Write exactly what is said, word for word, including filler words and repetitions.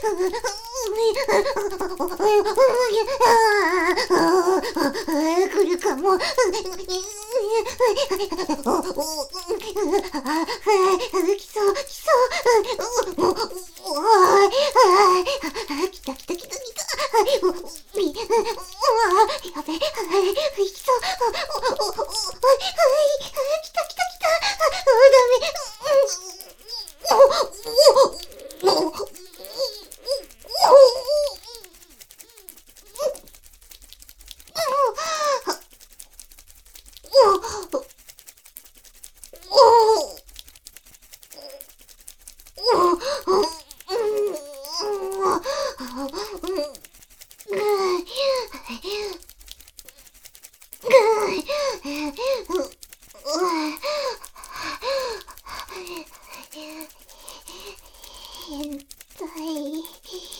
来るかも。来そう、来そう。来た来た来た来た。やべ、来そう。来た来た来た。ダメ。変態。